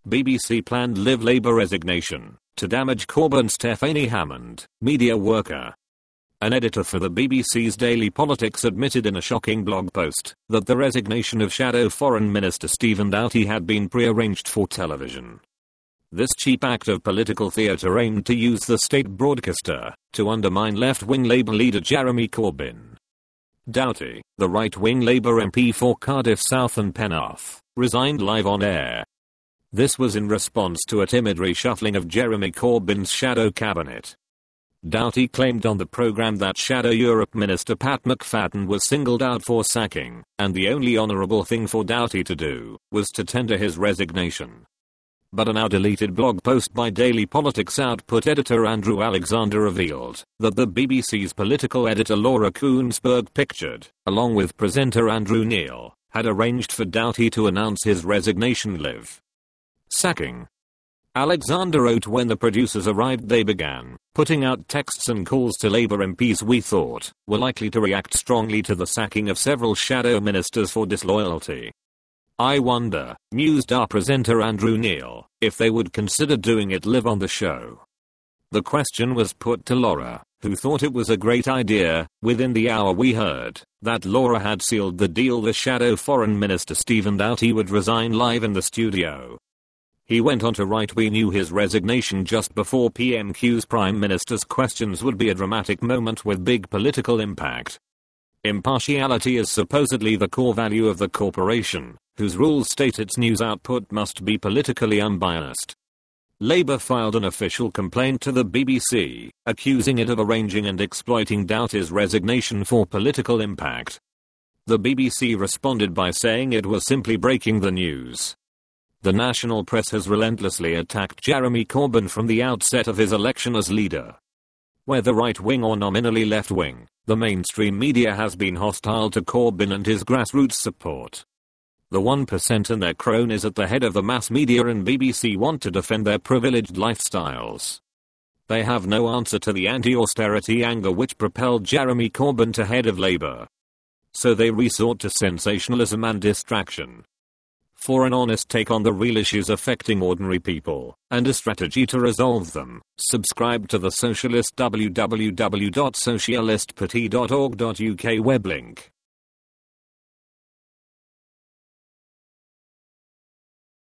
BBC planned Live Labour resignation to damage Corbyn. Stephanie Hammond, media worker. An editor for the BBC's Daily Politics admitted in a shocking blog post that the resignation of Shadow Foreign Minister Stephen Doughty had been pre-arranged for television. This cheap act of political theatre aimed to use the state broadcaster to undermine left-wing Labour leader Jeremy Corbyn. Doughty, the right-wing Labour MP for Cardiff South and Penarth, resigned live on air. This was in response to a timid reshuffling of Jeremy Corbyn's shadow cabinet. Doughty claimed on the programme that Shadow Europe Minister Pat McFadden was singled out for sacking, and the only honourable thing for Doughty to do was to tender his resignation. But a now deleted blog post by Daily Politics output editor Andrew Alexander revealed that the BBC's political editor Laura Koonsberg pictured, along with presenter Andrew Neil, had arranged for Doughty to announce his resignation live. Sacking. Alexander wrote, when the producers arrived they began putting out texts and calls to Labour MPs we thought were likely to react strongly to the sacking of several shadow ministers for disloyalty. I wonder, mused our presenter Andrew Neil, if they would consider doing it live on the show. The question was put to Laura, who thought it was a great idea. Within the hour we heard that Laura had sealed the deal. The Shadow Foreign Minister Stephen Doughty would resign live in the studio. He went on to write, we knew his resignation just before PMQ's Prime Minister's questions would be a dramatic moment with big political impact. Impartiality is supposedly the core value of the corporation, whose rules state its news output must be politically unbiased. Labour filed an official complaint to the BBC, accusing it of arranging and exploiting Doughty's resignation for political impact. The BBC responded by saying it was simply breaking the news. The national press has relentlessly attacked Jeremy Corbyn from the outset of his election as leader. Whether right-wing or nominally left-wing, the mainstream media has been hostile to Corbyn and his grassroots support. The 1% and their cronies at the head of the mass media and BBC want to defend their privileged lifestyles. They have no answer to the anti-austerity anger which propelled Jeremy Corbyn to head of Labour. So they resort to sensationalism and distraction. For an honest take on the real issues affecting ordinary people, and a strategy to resolve them, subscribe to The Socialist. www.socialistparty.org.uk web link.